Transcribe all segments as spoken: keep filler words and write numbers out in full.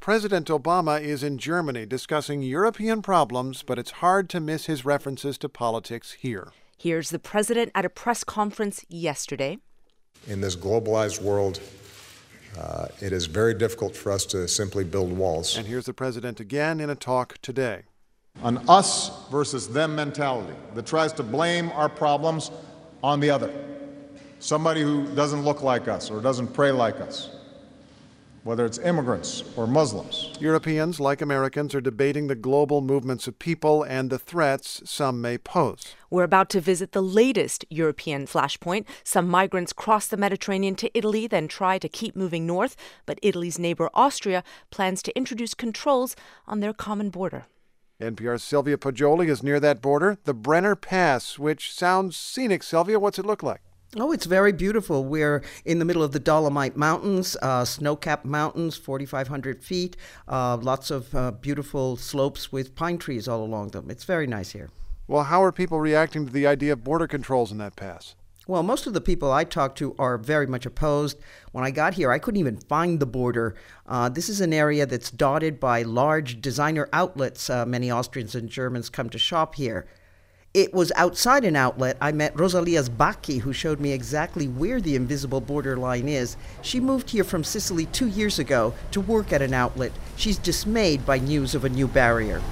President Obama is in Germany discussing European problems, but it's hard to miss his references to politics here. Here's the president at a press conference yesterday. In this globalized world, uh, it is very difficult for us to simply build walls. And here's the president again in a talk today. An us versus them mentality that tries to blame our problems on the other. Somebody who doesn't look like us or doesn't pray like us, whether it's immigrants or Muslims. Europeans, like Americans, are debating the global movements of people and the threats some may pose. We're about to visit the latest European flashpoint. Some migrants cross the Mediterranean to Italy, then try to keep moving north. But Italy's neighbor Austria plans to introduce controls on their common border. N P R's Sylvia Poggioli is near that border, the Brenner Pass, which sounds scenic. Sylvia, what's it look like? Oh, it's very beautiful. We're in the middle of the Dolomite Mountains, uh, snow-capped mountains, forty-five hundred feet, uh, lots of uh, beautiful slopes with pine trees all along them. It's very nice here. Well, how are people reacting to the idea of border controls in that pass? Well, most of the people I talked to are very much opposed. When I got here, I couldn't even find the border. Uh, this is an area that's dotted by large designer outlets. Uh, many Austrians and Germans come to shop here. It was outside an outlet I met Rosalia Sbacchi, who showed me exactly where the invisible border line is. She moved here from Sicily two years ago to work at an outlet. She's dismayed by news of a new barrier.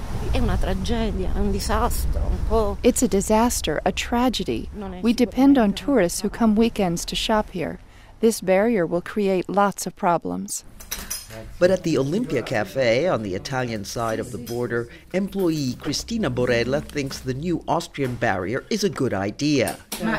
It's a disaster, a tragedy. We depend on tourists who come weekends to shop here. This barrier will create lots of problems. But at the Olympia Cafe on the Italian side of the border, employee Cristina Borella thinks the new Austrian barrier is a good idea.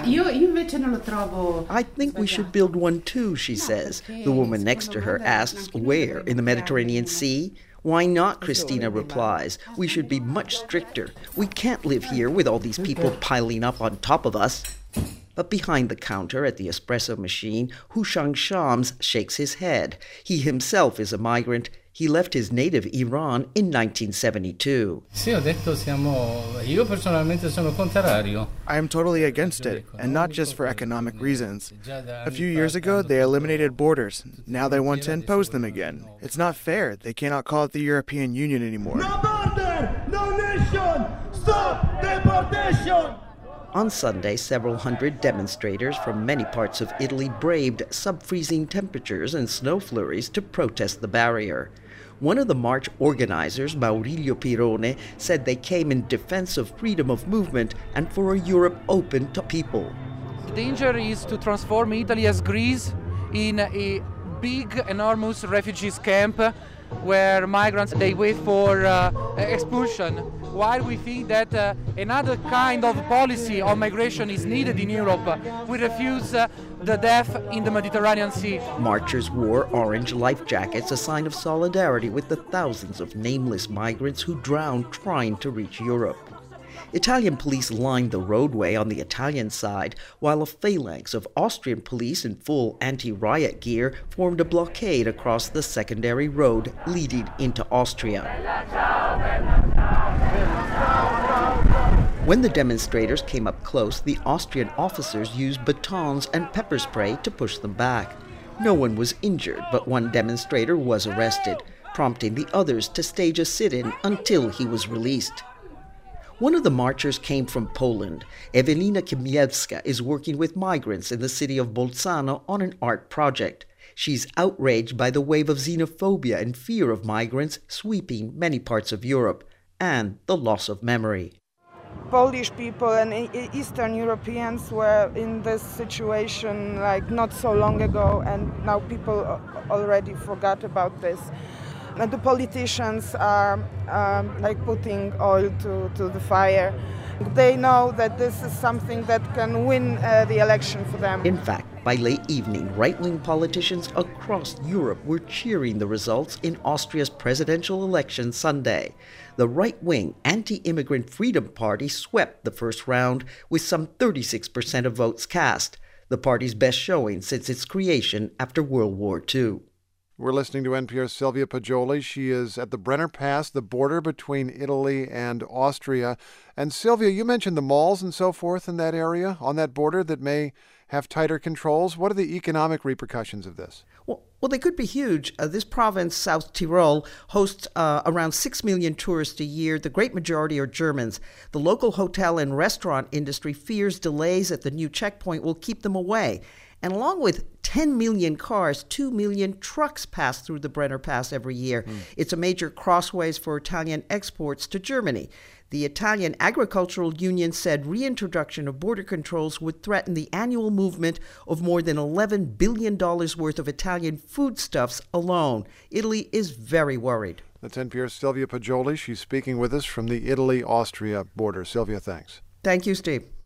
I think we should build one too, she says. The woman next to her asks, where? In the Mediterranean Sea? Why not, Cristina replies. We should be much stricter. We can't live here with all these people piling up on top of us. But behind the counter at the espresso machine, Hushang Shams shakes his head. He himself is a migrant. He left his native Iran in nineteen seventy-two. I am totally against it, and not just for economic reasons. A few years ago, they eliminated borders. Now they want to impose them again. It's not fair. They cannot call it the European Union anymore. No border! No nation! Stop deportation! On Sunday, several hundred demonstrators from many parts of Italy braved sub-freezing temperatures and snow flurries to protest the barrier. One of the march organizers, Maurilio Pirone, said they came in defense of freedom of movement and for a Europe open to people. The danger is to transform Italy as Greece in a big, enormous refugees camp where migrants, they wait for uh, expulsion, while we think that uh, another kind of policy of migration is needed in Europe. We refuse uh, the death in the Mediterranean Sea. Marchers wore orange life jackets, a sign of solidarity with the thousands of nameless migrants who drowned trying to reach Europe. Italian police lined the roadway on the Italian side, while a phalanx of Austrian police in full anti-riot gear formed a blockade across the secondary road leading into Austria. When the demonstrators came up close, the Austrian officers used batons and pepper spray to push them back. No one was injured, but one demonstrator was arrested, prompting the others to stage a sit-in until he was released. One of the marchers came from Poland. Ewelina Kimiewska is working with migrants in the city of Bolzano on an art project. She's outraged by the wave of xenophobia and fear of migrants sweeping many parts of Europe, and the loss of memory. Polish people and Eastern Europeans were in this situation like not so long ago, and now people already forgot about this. And the politicians are um, like putting oil to, to the fire. They know that this is something that can win uh, the election for them. In fact, by late evening, right-wing politicians across Europe were cheering the results in Austria's presidential election Sunday. The right-wing anti-immigrant Freedom Party swept the first round with some thirty-six percent of votes cast, the party's best showing since its creation after World War Two. We're listening to N P R's Sylvia Poggioli. She is at the Brenner Pass, the border between Italy and Austria. And Sylvia, you mentioned the malls and so forth in that area, on that border, that may have tighter controls. What are the economic repercussions of this? Well, Well, they could be huge. Uh, this province, South Tyrol, hosts uh, around six million tourists a year. The great majority are Germans. The local hotel and restaurant industry fears delays at the new checkpoint will keep them away. And along with ten million cars, two million trucks pass through the Brenner Pass every year. Mm. It's a major crossways for Italian exports to Germany. The Italian Agricultural Union said reintroduction of border controls would threaten the annual movement of more than eleven billion dollars worth of Italian foodstuffs alone. Italy is very worried. That's N P R's Sylvia Poggioli. She's speaking with us from the Italy-Austria border. Sylvia, thanks. Thank you, Steve.